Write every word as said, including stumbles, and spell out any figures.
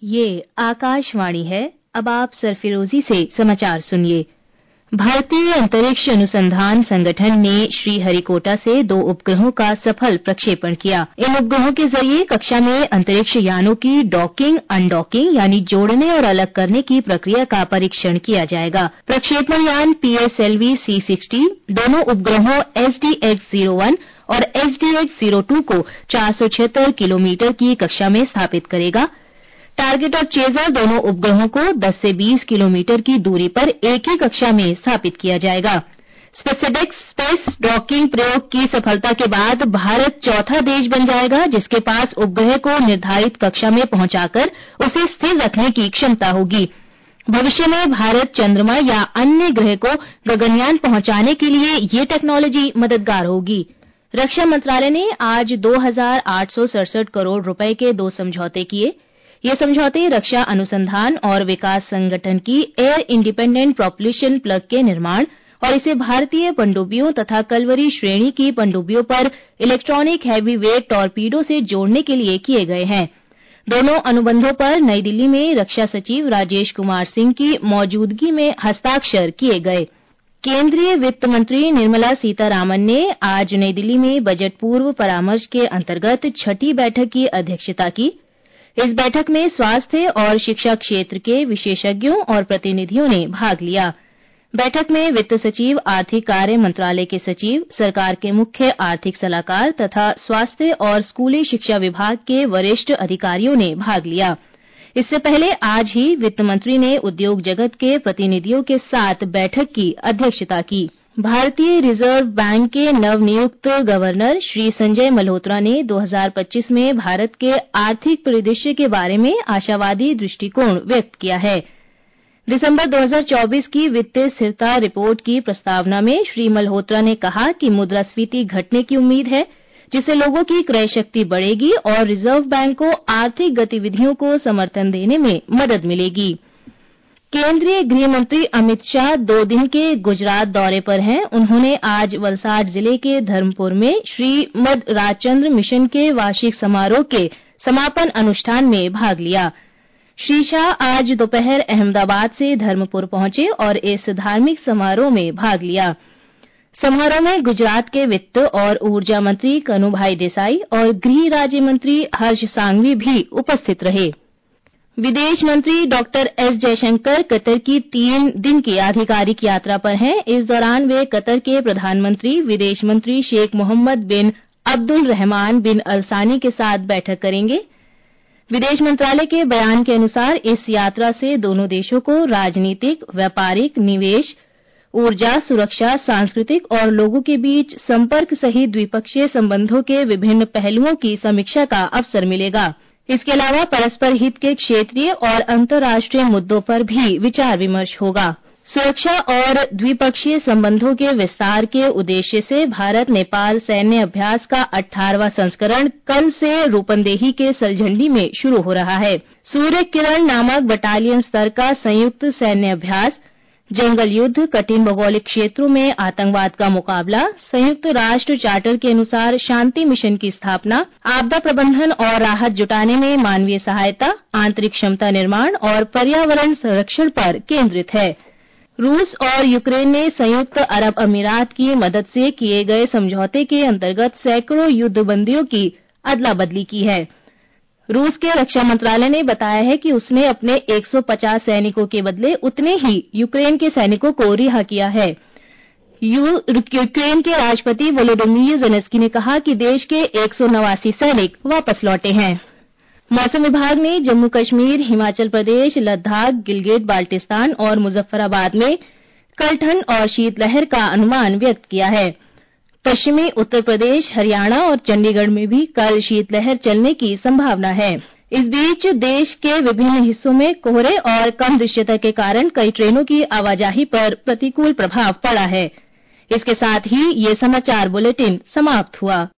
ये आकाशवाणी है। अब आप सरफिरोजी से समाचार सुनिए। भारतीय अंतरिक्ष अनुसंधान संगठन ने श्रीहरिकोटा से दो उपग्रहों का सफल प्रक्षेपण किया। इन उपग्रहों के जरिए कक्षा में अंतरिक्ष यानों की डॉकिंग अनडॉकिंग यानी जोड़ने और अलग करने की प्रक्रिया का परीक्षण किया जाएगा। प्रक्षेपण यान पीएसएलवी सी सिक्सटी दोनों उपग्रहों एसडीएक्स ज़ीरो वन और एसडीएक्स ज़ीरो टू को चार सौ छिहत्तर किलोमीटर की कक्षा में स्थापित करेगा। टारगेट और चेजर दोनों उपग्रहों को दस से बीस किलोमीटर की दूरी पर एक ही कक्षा में स्थापित किया जाएगा। स्पेसएक्स स्पेस डॉकिंग प्रयोग की सफलता के बाद भारत चौथा देश बन जाएगा जिसके पास उपग्रह को निर्धारित कक्षा में पहुंचाकर उसे स्थिर रखने की क्षमता होगी। भविष्य में भारत चंद्रमा या अन्य ग्रह को गगनयान पहुंचाने के लिए ये टेक्नोलॉजी मददगार होगी। रक्षा मंत्रालय ने आज दो हजार आठ सौ सड़सठ करोड़ रुपए के दो समझौते किए। ये समझौते रक्षा अनुसंधान और विकास संगठन की एयर इंडिपेंडेंट प्रोपल्शन प्लग के निर्माण और इसे भारतीय पनडुब्बियों तथा कलवरी श्रेणी की पनडुब्बियों पर इलेक्ट्रॉनिक हैवी वेट टॉरपीडो से जोड़ने के लिए किए गए हैं। दोनों अनुबंधों पर नई दिल्ली में रक्षा सचिव राजेश कुमार सिंह की मौजूदगी में हस्ताक्षर किए गए। केंद्रीय वित्त मंत्री निर्मला सीतारामन ने आज नई दिल्ली में बजट पूर्व परामर्श के अंतर्गत छठी बैठक की अध्यक्षता की। इस बैठक में स्वास्थ्य और शिक्षा क्षेत्र के विशेषज्ञों और प्रतिनिधियों ने भाग लिया। बैठक में वित्त सचिव, आर्थिक कार्य मंत्रालय के सचिव, सरकार के मुख्य आर्थिक सलाहकार तथा स्वास्थ्य और स्कूली शिक्षा विभाग के वरिष्ठ अधिकारियों ने भाग लिया। इससे पहले आज ही वित्त मंत्री ने उद्योग जगत के प्रतिनिधियों के साथ बैठक की अध्यक्षता की। भारतीय रिजर्व बैंक के नवनियुक्त गवर्नर श्री संजय मल्होत्रा ने दो हजार पच्चीस में भारत के आर्थिक परिदृश्य के बारे में आशावादी दृष्टिकोण व्यक्त किया है। दिसंबर दो हजार चौबीस की वित्तीय स्थिरता रिपोर्ट की प्रस्तावना में श्री मल्होत्रा ने कहा कि मुद्रास्फीति घटने की उम्मीद है, जिससे लोगों की क्रय शक्ति बढ़ेगी और रिजर्व बैंक को आर्थिक गतिविधियों को समर्थन देने में मदद मिलेगी। केंद्रीय गृह मंत्री अमित शाह दो दिन के गुजरात दौरे पर हैं। उन्होंने आज वलसाड जिले के धर्मपुर में श्रीमद राजचंद्र मिशन के वार्षिक समारोह के समापन अनुष्ठान में भाग लिया। श्री शाह आज दोपहर अहमदाबाद से धर्मपुर पहुंचे और इस धार्मिक समारोह में भाग लिया। समारोह में गुजरात के वित्त और ऊर्जा मंत्री कनुभाई देसाई और गृह राज्य मंत्री हर्ष सांघवी भी उपस्थित रहे। विदेश मंत्री डॉक्टर एस जयशंकर कतर की तीन दिन की आधिकारिक यात्रा पर हैं। इस दौरान वे कतर के प्रधानमंत्री विदेश मंत्री शेख मोहम्मद बिन अब्दुल रहमान बिन अल सानी के साथ बैठक करेंगे। विदेश मंत्रालय के बयान के अनुसार इस यात्रा से दोनों देशों को राजनीतिक, व्यापारिक, निवेश, ऊर्जा, सुरक्षा, सांस्कृतिक और लोगों के बीच संपर्क सहित द्विपक्षीय संबंधों के विभिन्न पहलुओं की समीक्षा का अवसर मिलेगा। इसके अलावा परस्पर हित के क्षेत्रीय और अंतर्राष्ट्रीय मुद्दों पर भी विचार विमर्श होगा। सुरक्षा और द्विपक्षीय संबंधों के विस्तार के उद्देश्य से भारत नेपाल सैन्य अभ्यास का अठारहवां संस्करण कल से रूपंदेही के सलझंडी में शुरू हो रहा है। सूर्य किरण नामक बटालियन स्तर का संयुक्त सैन्य अभ्यास, जंगल युद्ध, कठिन भौगोलिक क्षेत्रों में आतंकवाद का मुकाबला, संयुक्त राष्ट्र चार्टर के अनुसार शांति मिशन की स्थापना, आपदा प्रबंधन और राहत जुटाने में मानवीय सहायता, आंतरिक क्षमता निर्माण और पर्यावरण संरक्षण पर केंद्रित है। रूस और यूक्रेन ने संयुक्त अरब अमीरात की मदद से किए गए समझौते के अंतर्गत सैकड़ों युद्धबंदियों की अदला बदली की है। रूस के रक्षा मंत्रालय ने बताया है कि उसने अपने एक सौ पचास सैनिकों के बदले उतने ही यूक्रेन के सैनिकों को रिहा किया है। यूक्रेन के राष्ट्रपति वोलोडिमीर ज़ेलेंस्की ने कहा कि देश के एक सौ नवासी सैनिक वापस लौटे हैं। मौसम विभाग ने जम्मू कश्मीर, हिमाचल प्रदेश, लद्दाख, गिलगित बाल्टिस्तान और मुजफ्फराबाद में कल ठंड और शीतलहर का अनुमान व्यक्त किया है। पश्चिमी उत्तर प्रदेश, हरियाणा और चंडीगढ़ में भी कल शीतलहर चलने की संभावना है। इस बीच देश के विभिन्न हिस्सों में कोहरे और कम दृश्यता के कारण कई ट्रेनों की आवाजाही पर प्रतिकूल प्रभाव पड़ा है। इसके साथ ही ये समाचार बुलेटिन समाप्त हुआ।